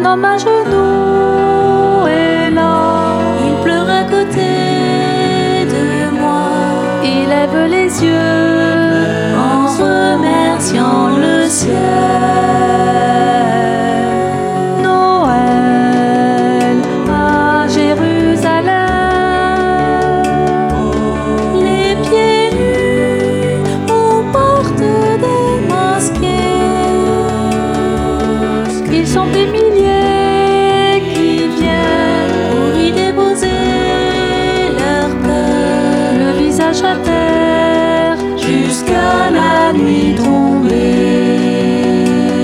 homme à genoux est là. Il pleure à côté de moi. Il lève les yeux en remerciant le ciel. Noël à Jérusalem. Les pieds nus aux portes démasquées. Ils sont des milliers qui viennent pour y déposer leur peur. le visage à terre Jusqu'à la nuit tombée.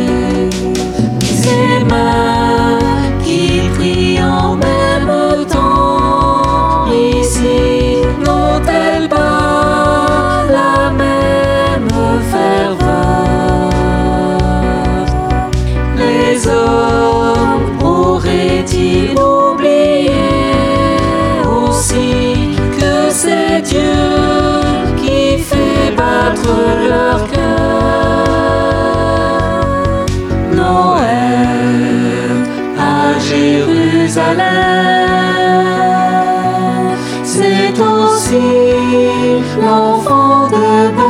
Ces mains qui prient en même temps ici n'ont-elles pas la même ferveur? Les hommes auraient-ils oublié aussi que c'est Dieu qui fait battre leur cœur? Noël à Jérusalem, c'est aussi l'enfant de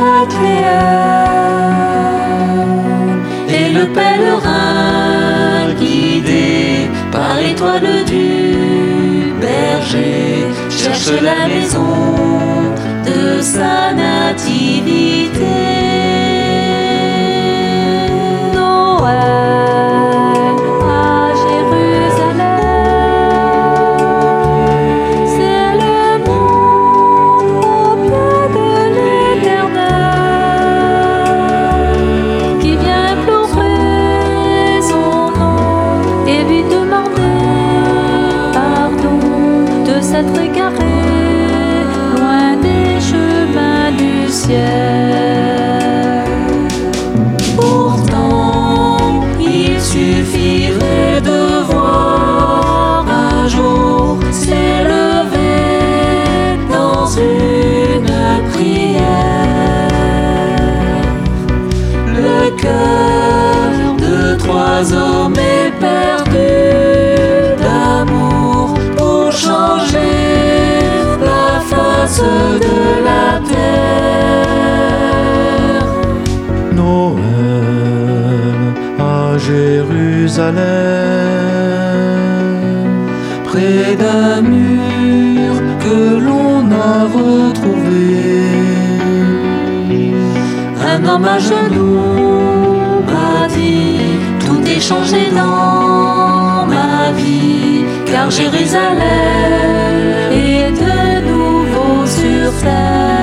Bethléem et le pèlerin guidé par l'étoile du berger cherche la maison de sa nativité. Noël à Jérusalem, c'est le monde au pied de l'Éternel qui vient implorer son nom et lui demander pardon de s'être égaré loin des chemins du ciel. Pourtant, il suffirait de voir un jour s'élever dans une prière le cœur de trois hommes éperdus d'amour pour changer la face de la terre. Noël à Jérusalem, Près d'un mur que l'on a retrouvé, un homme à genoux m'a dit: tout est changé dans ma vie, car Jérusalem est de nouveau sur terre.